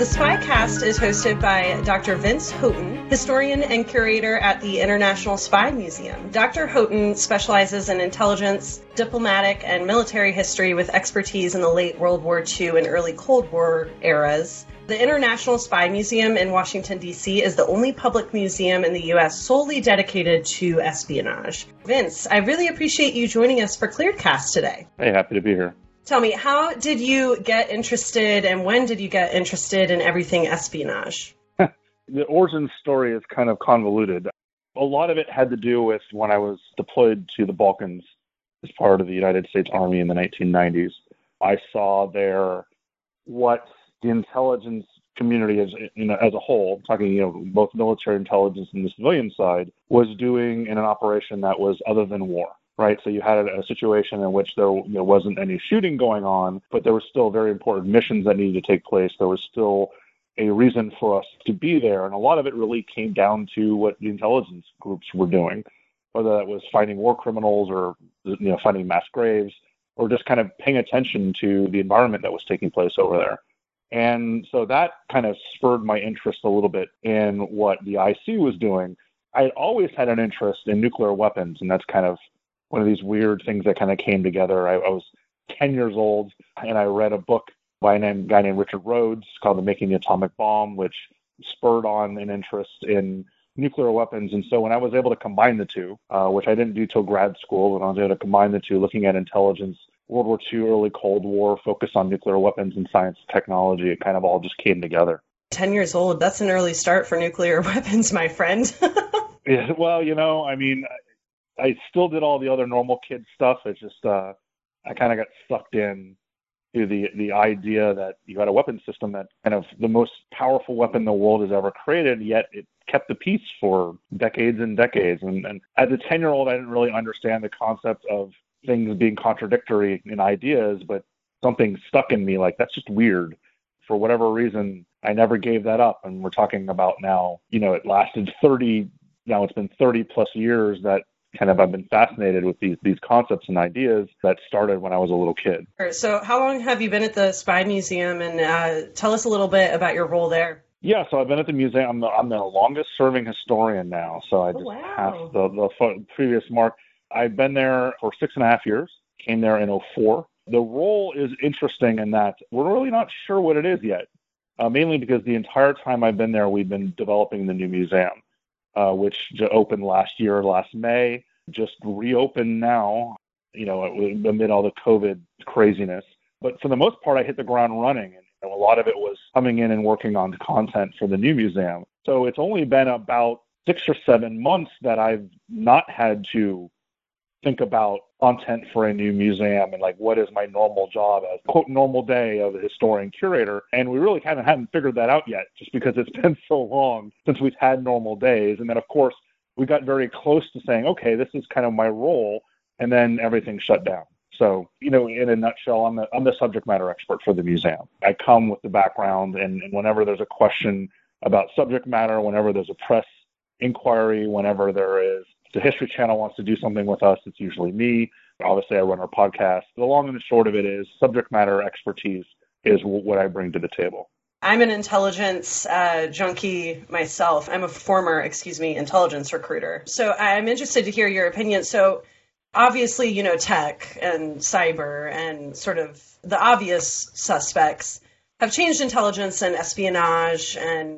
The Spycast is hosted by Dr. Vince Houghton, historian and curator at the International Spy Museum. Dr. Houghton specializes in intelligence, diplomatic, and military history with expertise in the late World War II and early Cold War eras. The International Spy Museum in Washington, D.C. is the only public museum in the U.S. solely dedicated to espionage. Vince, I really appreciate you joining us for Clearedcast today. Hey, happy to be here. Tell me, how did you get interested and when did you get interested in everything espionage? The origin story is kind of convoluted. A lot of it had to do with when I was deployed to the Balkans as part of the United States Army in the 1990s. I saw there what the intelligence community as a whole, talking both military intelligence and the civilian side, was doing in an operation that was other than war. Right, so you had a situation in which there wasn't any shooting going on, but there were still very important missions that needed to take place. There was still a reason for us to be there, and a lot of it really came down to what the intelligence groups were doing, whether that was finding war criminals or finding mass graves, or just kind of paying attention to the environment that was taking place over there. And so that kind of spurred my interest a little bit in what the IC was doing. I had always had an interest in nuclear weapons, and that's kind of one of these weird things that kind of came together. I was 10 years old, and I read a book by a guy named Richard Rhodes called The Making the Atomic Bomb, which spurred on an interest in nuclear weapons. And so when I was able to combine the two, which I didn't do till grad school, when I was able to combine the two, looking at intelligence, World War II, early Cold War, focus on nuclear weapons and science and technology, it kind of all just came together. 10 years old, that's an early start for nuclear weapons, my friend. Yeah, well, I still did all the other normal kid stuff. It's just I kind of got sucked in to the idea that you had a weapon system that kind of the most powerful weapon the world has ever created, yet it kept the peace for decades and decades. And as a 10-year-old, I didn't really understand the concept of things being contradictory in ideas, but something stuck in me like, that's just weird. For whatever reason, I never gave that up. And we're talking about now, it lasted it's been 30 plus years that I've been fascinated with these concepts and ideas that started when I was a little kid. So how long have you been at the Spy Museum, and tell us a little bit about your role there? Yeah, so I've been at the museum. I'm the longest serving historian now, so I just passed the previous mark. I've been there for 6.5 years, came there in 2004. The role is interesting in that we're really not sure what it is yet, mainly because the entire time I've been there, we've been developing the new museum. Which opened last May, just reopened now, amid all the COVID craziness. But for the most part, I hit the ground running, and a lot of it was coming in and working on content for the new museum. So it's only been about 6 or 7 months that I've not had to think about content for a new museum and what is my normal job as quote normal day of a historian curator. And we really kind of haven't figured that out yet, just because it's been so long since we've had normal days. And then of course we got very close to saying, okay, this is kind of my role. And then everything shut down. So, in a nutshell, I'm the subject matter expert for the museum. I come with the background, and whenever there's a question about subject matter, whenever there's a press inquiry, whenever there is the History Channel wants to do something with us, it's usually me. Obviously, I run our podcast. The long and the short of it is subject matter expertise is what I bring to the table. I'm an intelligence junkie myself. I'm a former, intelligence recruiter. So I'm interested to hear your opinion. So obviously, tech and cyber and sort of the obvious suspects have changed intelligence and espionage and,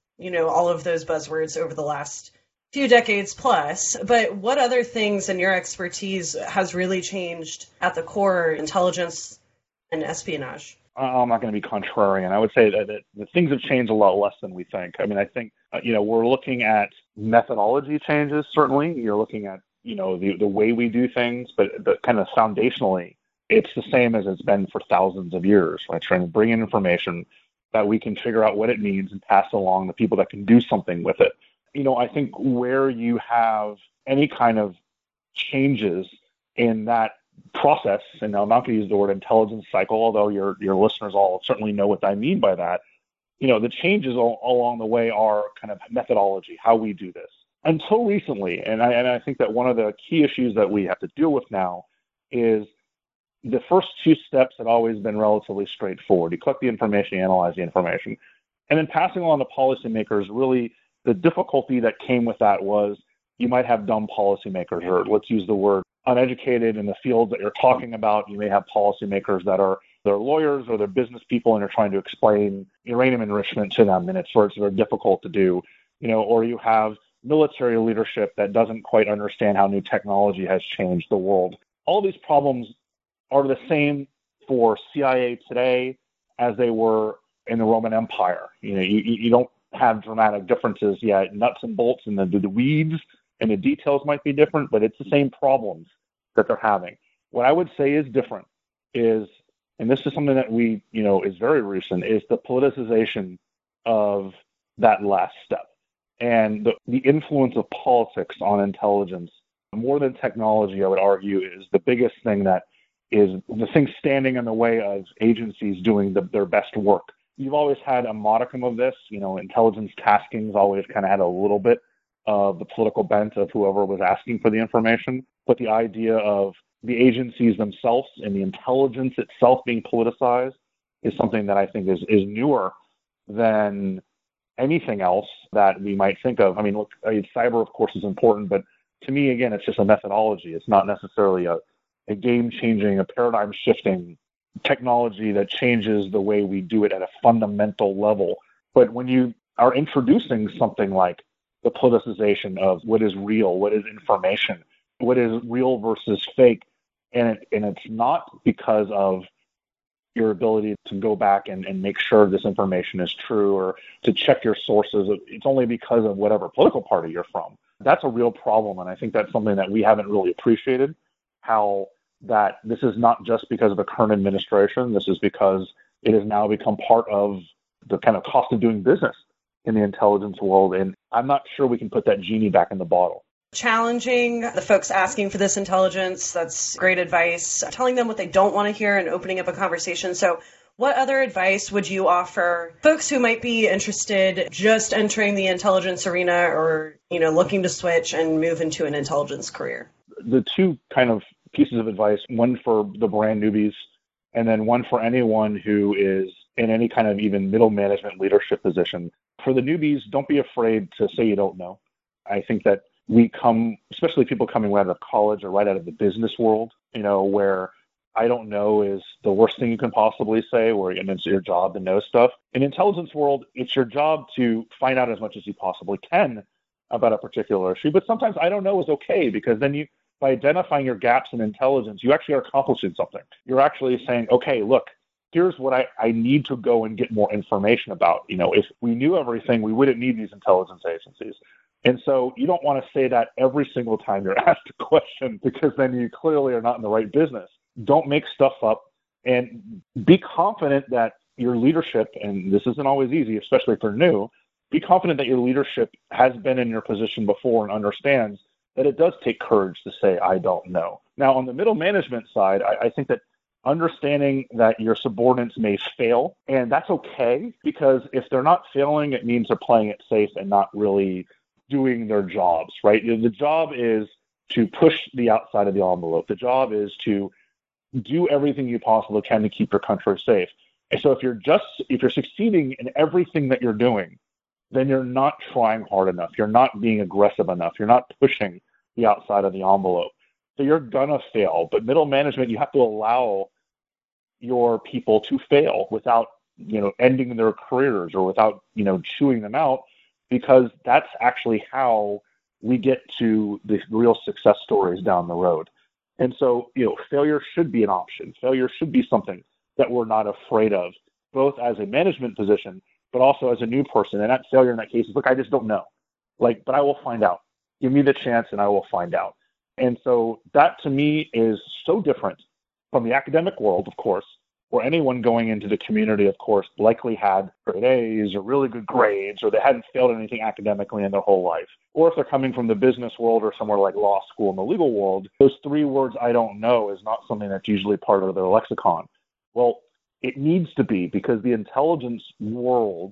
all of those buzzwords over the last few decades plus, but what other things in your expertise has really changed at the core intelligence and espionage? I'm not going to be contrarian. I would say that things have changed a lot less than we think. I think, we're looking at methodology changes, certainly. You're looking at, the way we do things, but kind of foundationally, it's the same as it's been for thousands of years, right? Trying to bring in information that we can figure out what it means and pass along the people that can do something with it. I think where you have any kind of changes in that process, and I'm not going to use the word intelligence cycle, although your listeners all certainly know what I mean by that, the changes all along the way are kind of methodology, how we do this. Until recently, and I think that one of the key issues that we have to deal with now is the first two steps had always been relatively straightforward. You collect the information, you analyze the information. And then passing along to policymakers, really the difficulty that came with that was you might have dumb policymakers, or let's use the word uneducated in the field that you're talking about. You may have policymakers that are they're lawyers or they're business people and you're trying to explain uranium enrichment to them, and it's very difficult to do. Or you have military leadership that doesn't quite understand how new technology has changed the world. All these problems are the same for CIA today as they were in the Roman Empire. You don't have dramatic differences yet. Nuts and bolts and the weeds and the details might be different, but it's the same problems that they're having. What I would say is different is, and this is something that is very recent, is the politicization of that last step and the influence of politics on intelligence. More than technology, I would argue, is the biggest thing that is the thing standing in the way of agencies doing their best work. You've always had a modicum of this. Intelligence taskings always kind of had a little bit of the political bent of whoever was asking for the information. But the idea of the agencies themselves and the intelligence itself being politicized is something that I think is newer than anything else that we might think of. Cyber, of course, is important, but to me, again, it's just a methodology. It's not necessarily a game-changing, a paradigm-shifting technology that changes the way we do it at a fundamental level. But when you are introducing something like the politicization of what is real, what is information, what is real versus fake, and it's not because of your ability to go back and make sure this information is true or to check your sources. It's only because of whatever political party you're from. That's a real problem, and I think that's something that we haven't really appreciated, how that this is not just because of the current administration. This is because it has now become part of the kind of cost of doing business in the intelligence world, and I'm not sure we can put that genie back in the bottle. Challenging the folks asking for this intelligence, that's great advice. Telling them what they don't want to hear and opening up a conversation. So what other advice would you offer folks who might be interested just entering the intelligence arena or, looking to switch and move into an intelligence career? The two kind of pieces of advice, one for the brand newbies and then one for anyone who is in any kind of even middle management leadership position. For the newbies, don't be afraid to say you don't know. I think that we come, especially people coming right out of college or right out of the business world, where I don't know is the worst thing you can possibly say, and it's your job to know stuff. In the intelligence world, it's your job to find out as much as you possibly can about a particular issue. But sometimes I don't know is okay, because then by identifying your gaps in intelligence, you actually are accomplishing something. You're actually saying, okay, look, here's what I need to go and get more information about. If we knew everything, we wouldn't need these intelligence agencies. And so you don't want to say that every single time you're asked a question, because then you clearly are not in the right business. Don't make stuff up, and be confident that your leadership, and this isn't always easy, especially if you're new, be confident that your leadership has been in your position before and understands that it does take courage to say, I don't know. Now, on the middle management side, I think that understanding that your subordinates may fail, and that's okay, because if they're not failing, it means they're playing it safe and not really doing their jobs, right? The job is to push the outside of the envelope. The job is to do everything you possibly can to keep your country safe. And so if you're succeeding in everything that you're doing, then you're not trying hard enough. You're not being aggressive enough. You're not pushing the outside of the envelope. So you're gonna fail. But middle management, you have to allow your people to fail without, ending their careers or without, chewing them out, because that's actually how we get to the real success stories down the road. And so, failure should be an option. Failure should be something that we're not afraid of, both as a management position, but also as a new person. And that failure in that case is, look, I just don't know. But I will find out. Give me the chance and I will find out. And so that to me is so different from the academic world, of course, where anyone going into the community, of course, likely had great A's or really good grades, or they hadn't failed anything academically in their whole life. Or if they're coming from the business world or somewhere like law school in the legal world, those three words, I don't know, is not something that's usually part of their lexicon. Well, it needs to be, because the intelligence world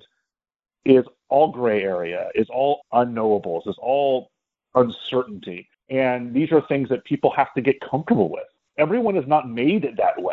is all gray area, is all unknowables, is all uncertainty. And these are things that people have to get comfortable with. Everyone is not made that way.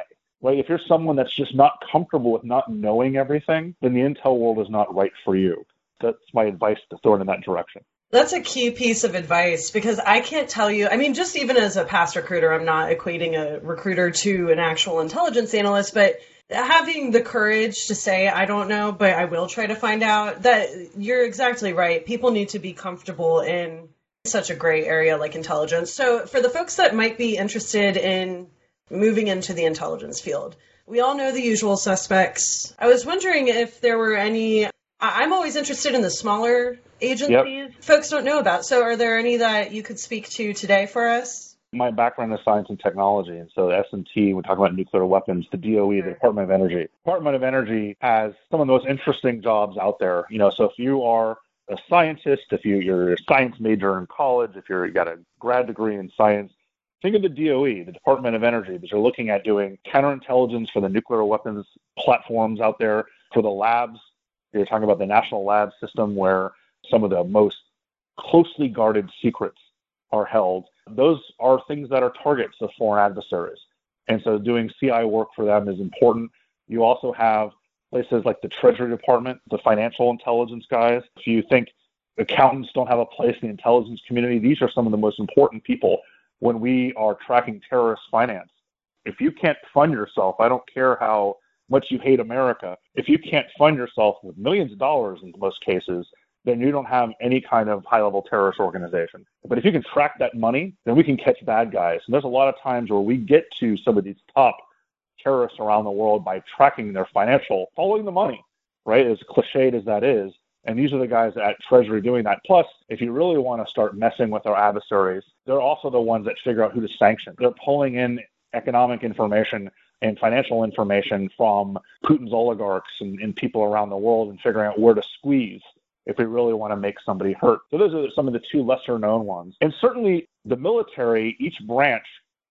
right? If you're someone that's just not comfortable with not knowing everything, then the intel world is not right for you. That's my advice to throw it in that direction. That's a key piece of advice because I can't tell you, I mean, just even as a past recruiter, I'm not equating a recruiter to an actual intelligence analyst, but having the courage to say, I don't know, but I will try to find out, that you're exactly right. People need to be comfortable in such a gray area like intelligence. So for the folks that might be interested in moving into the intelligence field, we all know the usual suspects. I was wondering if there were any, I'm always interested in the smaller agencies folks don't know about. So are there any that you could speak to today for us? My background is science and technology, and so the S&T, we talk about nuclear weapons, the DOE, the Department of Energy. Department of Energy has some of the most interesting jobs out there. So if you are a scientist, if you're a science major in college, if you got a grad degree in science, think of the DOE, the Department of Energy, that you're looking at doing counterintelligence for the nuclear weapons platforms out there, for the labs. You're talking about the national lab system where some of the most closely guarded secrets are held. Those are things that are targets of foreign adversaries. And so doing CI work for them is important. You also have places like the Treasury Department, the financial intelligence guys. If you think accountants don't have a place in the intelligence community, these are some of the most important people when we are tracking terrorist finance. If you can't fund yourself, I don't care how much you hate America, if you can't fund yourself with millions of dollars in most cases, then you don't have any kind of high-level terrorist organization. But if you can track that money, then we can catch bad guys. And there's a lot of times where we get to some of these top terrorists around the world by tracking their financial, following the money, right, as cliched as that is. And these are the guys at Treasury doing that. Plus, if you really want to start messing with our adversaries, they're also the ones that figure out who to sanction. They're pulling in economic information and financial information from Putin's oligarchs and people around the world and figuring out where to squeeze if we really want to make somebody hurt. So those are some of the two lesser known ones. And certainly the military, each branch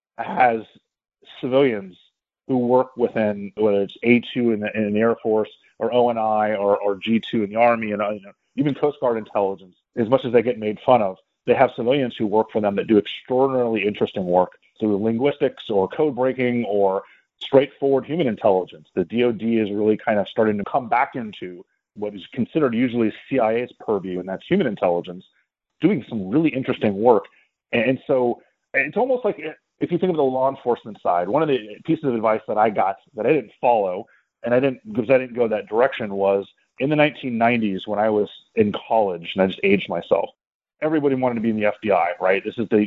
has civilians who work within, whether it's A2 in the Air Force or ONI or G2 in the Army, and even Coast Guard intelligence, as much as they get made fun of, they have civilians who work for them that do extraordinarily interesting work through linguistics or code breaking or straightforward human intelligence. The DoD is really kind of starting to come back into what is considered usually CIA's purview, and that's human intelligence, doing some really interesting work. And so it's almost like, if you think of the law enforcement side, one of the pieces of advice that I got that I didn't follow, and because I didn't go that direction, was in the 1990s when I was in college, and I just aged myself, everybody wanted to be in the FBI, right? This is the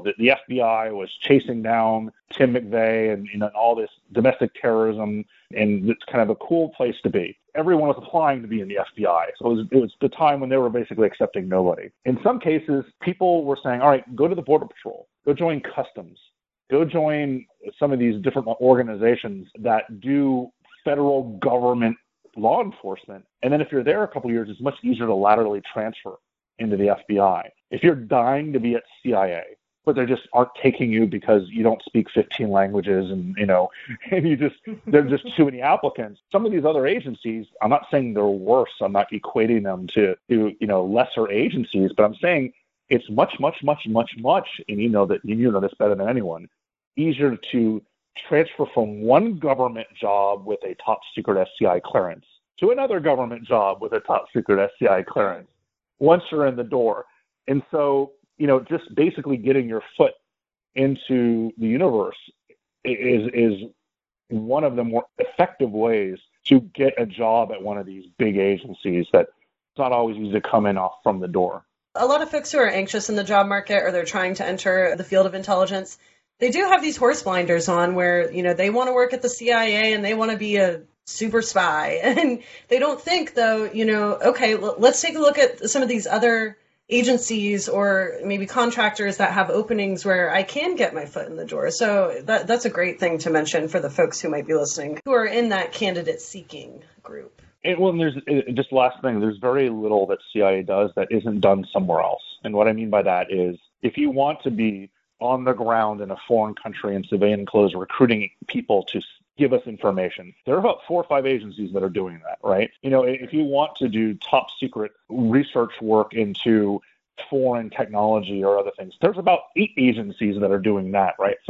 FBI was chasing down Tim McVeigh and all this domestic terrorism, and it's kind of a cool place to be. Everyone was applying to be in the FBI. So it was the time when they were basically accepting nobody. In some cases, people were saying, all right, go to the Border Patrol, go join Customs, go join some of these different organizations that do federal government law enforcement. And then if you're there a couple of years, it's much easier to laterally transfer into the FBI. If you're dying to be at CIA, but they just aren't taking you because you don't speak 15 languages and there are just too many applicants. Some of these other agencies, I'm not saying they're worse. I'm not equating them to lesser agencies, but I'm saying it's much, much, much, much, much, and you know this better than anyone, easier to transfer from one government job with a top secret SCI clearance to another government job with a top secret SCI clearance once you're in the door. And so, just basically getting your foot into the universe is one of the more effective ways to get a job at one of these big agencies that it's not always easy to come in off from the door. A lot of folks who are anxious in the job market or they're trying to enter the field of intelligence, they do have these horse blinders on where, they want to work at the CIA and they want to be a super spy. And they don't think, though, okay, let's take a look at some of these other agencies or maybe contractors that have openings where I can get my foot in the door. So that's a great thing to mention for the folks who might be listening who are in that candidate seeking group. And there's just last thing, there's very little that CIA does that isn't done somewhere else. And what I mean by that is if you want to be on the ground in a foreign country in civilian clothes recruiting people to give us information, there are about 4 or 5 agencies that are doing that, right? If you want to do top secret research work into foreign technology or other things, there's about 8 agencies that are doing that, right? So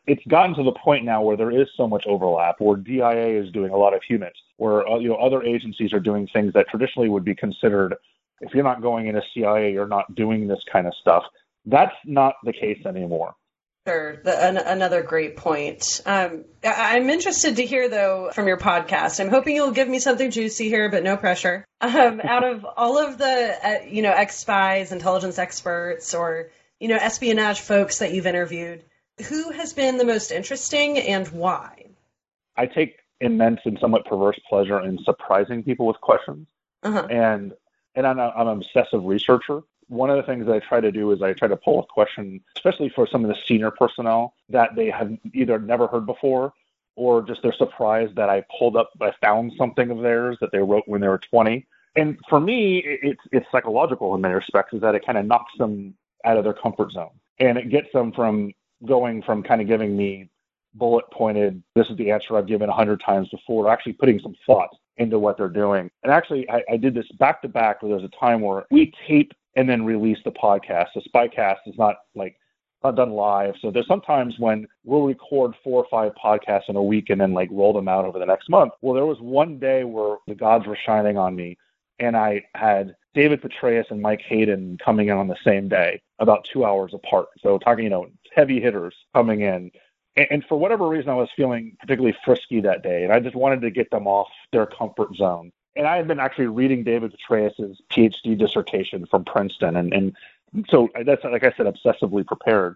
it's gotten to the point now where there is so much overlap, where DIA is doing a lot of humans, where other agencies are doing things that traditionally would be considered, if you're not going into CIA, you're not doing this kind of stuff. That's not the case anymore. Sure. Another great point. I'm interested to hear, though, from your podcast. I'm hoping you'll give me something juicy here, but no pressure. Out of all of the, ex-spies, intelligence experts, or, espionage folks that you've interviewed, who has been the most interesting and why? I take immense and somewhat perverse pleasure in surprising people with questions. Uh-huh. And I'm an obsessive researcher. One of the things that I try to do is I try to pull a question, especially for some of the senior personnel, that they have either never heard before or just they're surprised that I found something of theirs that they wrote when they were 20. And for me, it's psychological in many respects, is that it kind of knocks them out of their comfort zone. And it gets them from going from kind of giving me bullet pointed, this is the answer I've given 100 times before, actually putting some thought into what they're doing. And actually, I did this back to back, where there's a time where we tape and then release the podcast. The Spycast is not done live. So there's sometimes when we'll record 4 or 5 podcasts in a week and then roll them out over the next month. Well, there was one day where the gods were shining on me, and I had David Petraeus and Mike Hayden coming in on the same day, about 2 hours apart. So talking, heavy hitters coming in. And for whatever reason, I was feeling particularly frisky that day, and I just wanted to get them off their comfort zone. And I had been actually reading David Petraeus' PhD dissertation from Princeton, and so that's, like I said, obsessively prepared.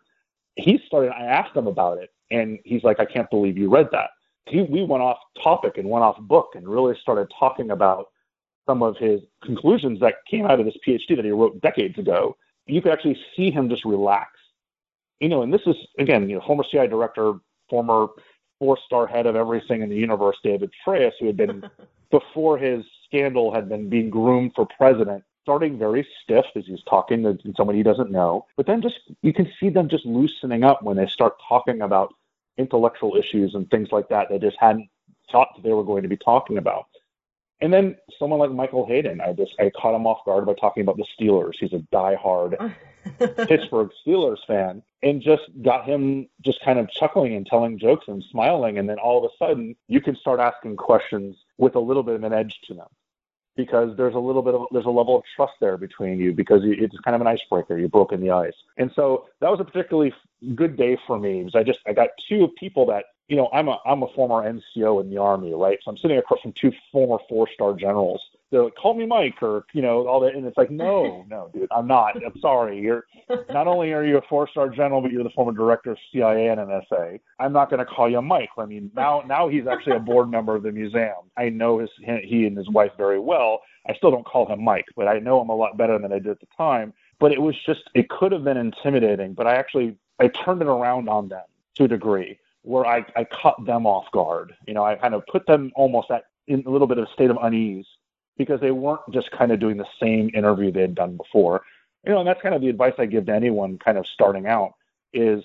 I asked him about it, and he's like, I can't believe you read that. We went off topic and went off book and really started talking about some of his conclusions that came out of this PhD that he wrote decades ago. You could actually see him just relax. And this is, again, former CIA director, former 4-star head of everything in the universe, David Petraeus, who had been, before his scandal, had been being groomed for president, starting very stiff as he's talking to somebody he doesn't know. But then you can see them just loosening up when they start talking about intellectual issues and things like that they just hadn't thought that they were going to be talking about. And then someone like Michael Hayden, I caught him off guard by talking about the Steelers. He's a diehard Pittsburgh Steelers fan, and just got him just kind of chuckling and telling jokes and smiling. And then all of a sudden, you can start asking questions with a little bit of an edge to them, because there's a level of trust there between you, because it's kind of an icebreaker. You've broken the ice. And so that was a particularly good day for me, because I got 2 people that, I'm a former NCO in the Army, right? So I'm sitting across from 2 former 4-star generals. They're like, call me Mike, or, all that. And it's like, no, dude, I'm not. I'm sorry. You're not only are you a 4-star general, but you're the former director of CIA and NSA. I'm not going to call you Mike. I mean, now he's actually a board member of the museum. I know he and his wife very well. I still don't call him Mike, but I know him a lot better than I did at the time. But it could have been intimidating, but I turned it around on them to a degree, where I caught them off guard. I kind of put them almost in a little bit of a state of unease, because they weren't just kind of doing the same interview they'd done before. And that's kind of the advice I give to anyone kind of starting out, is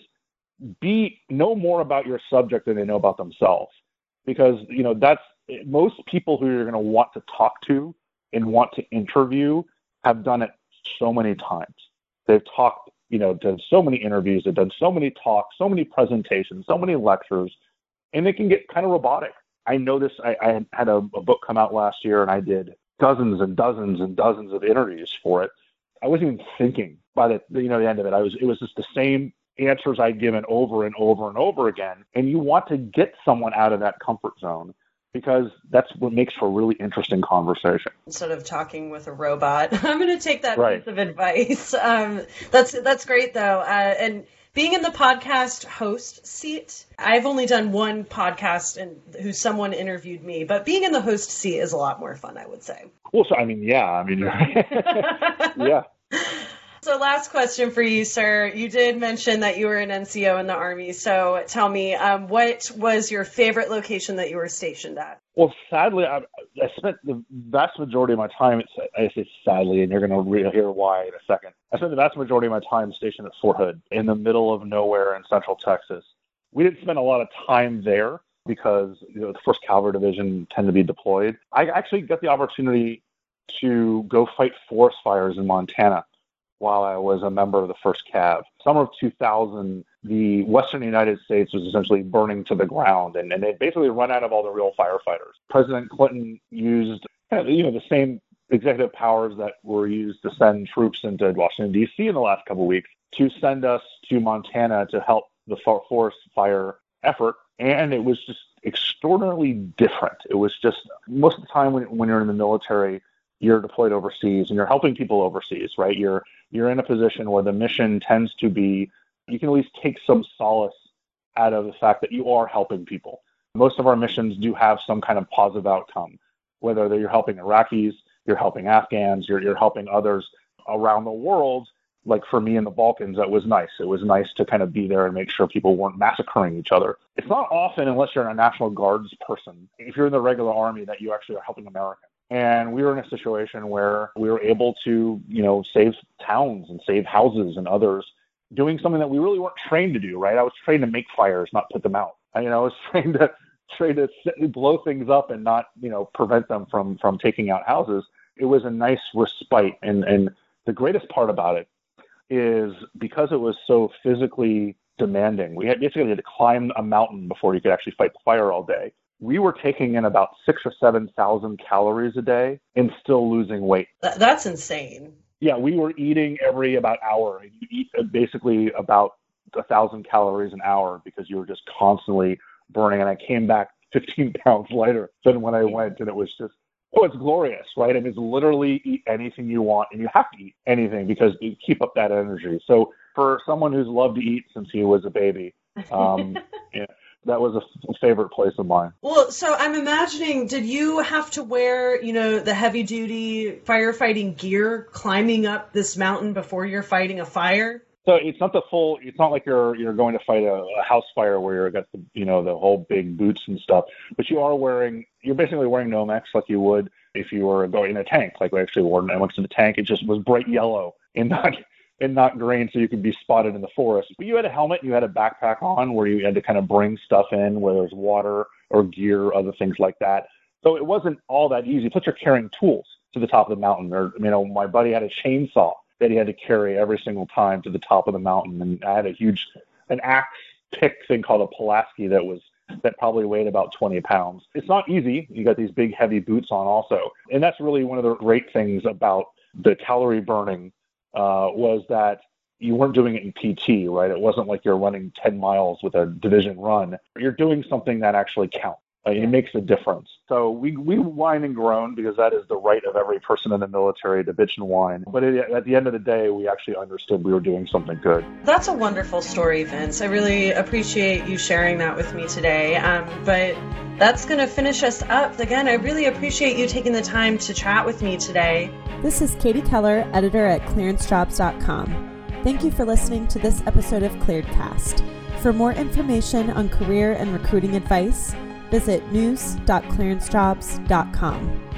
know more about your subject than they know about themselves. Because, that's most people who you're going to want to talk to and want to interview have done it so many times. They've talked, done so many interviews, they've done so many talks, so many presentations, so many lectures, and they can get kind of robotic. I know this. I had a book come out last year, and I did dozens and dozens and dozens of interviews for it. I wasn't even thinking by the end of it. It was just the same answers I'd given over and over and over again. And you want to get someone out of that comfort zone, because that's what makes for a really interesting conversation. Instead of talking with a robot, I'm going to take that right. piece of advice. That's great, though. And being in the podcast host seat, I've only done one podcast who someone interviewed me, but being in the host seat is a lot more fun, I would say. Well, so, yeah. So last question for you, sir. You did mention that you were an NCO in the Army. So tell me, what was your favorite location that you were stationed at? Well, sadly, I spent the vast majority of my time, I say sadly, and you're going to hear why in a second. I spent the vast majority of my time stationed at Fort Hood in the middle of nowhere in Central Texas. We didn't spend a lot of time there because the 1st Cavalry Division tend to be deployed. I actually got the opportunity to go fight forest fires in Montana while I was a member of the 1st Cav. Summer of 2000, the Western United States was essentially burning to the ground, and they'd basically run out of all the real firefighters. President Clinton used the same executive powers that were used to send troops into Washington, D.C. in the last couple of weeks to send us to Montana to help the forest fire effort. And it was just extraordinarily different. It was just, most of the time when you're in the military, you're deployed overseas and you're helping people overseas, right? You're in a position where the mission tends to be, you can at least take some solace out of the fact that you are helping people. Most of our missions do have some kind of positive outcome, whether you're helping Iraqis, you're helping Afghans, you're helping others around the world. Like for me in the Balkans, that was nice. It was nice to kind of be there and make sure people weren't massacring each other. It's not often, unless you're a National Guards person, if you're in the regular army, that you actually are helping Americans. And we were in a situation where we were able to, save towns and save houses and others, doing something that we really weren't trained to do, right? I was trained to make fires, not put them out. I was trained to blow things up and not, prevent them from taking out houses. It was a nice respite. And the greatest part about it is because it was so physically demanding, we basically had to climb a mountain before you could actually fight the fire all day. We were taking in about 6,000 or 7,000 calories a day and still losing weight. That's insane. Yeah, we were eating every about hour. You eat basically about 1,000 calories an hour because you were just constantly burning. And I came back 15 pounds lighter than when I went, and it was just, it's glorious, right? It's literally eat anything you want, and you have to eat anything because you keep up that energy. So for someone who's loved to eat since he was a baby, that was a favorite place of mine. Well, so I'm imagining, did you have to wear, the heavy-duty firefighting gear climbing up this mountain before you're fighting a fire? So it's not like you're going to fight a house fire where you've got the whole big boots and stuff, but you're basically wearing Nomex like you would if you were going in a tank. Like we actually wore Nomex in the tank. It just was bright yellow and not green, so you could be spotted in the forest. But you had a helmet, you had a backpack on where you had to kind of bring stuff in, where there's water or gear, other things like that. So it wasn't all that easy. Plus you're carrying tools to the top of the mountain. Or, my buddy had a chainsaw that he had to carry every single time to the top of the mountain. And I had an axe pick thing called a Pulaski that probably weighed about 20 pounds. It's not easy. You got these big heavy boots on also. And that's really one of the great things about the calorie burning was that you weren't doing it in PT, right? It wasn't like you're running 10 miles with a division run. You're doing something that actually counts. It makes a difference. So we whine and groan because that is the right of every person in the military to bitch and whine. But at the end of the day, we actually understood we were doing something good. That's a wonderful story, Vince. I really appreciate you sharing that with me today. But that's going to finish us up. Again, I really appreciate you taking the time to chat with me today. This is Katie Keller, editor at clearancejobs.com. Thank you for listening to this episode of ClearedCast. For more information on career and recruiting advice, visit news.clearancejobs.com.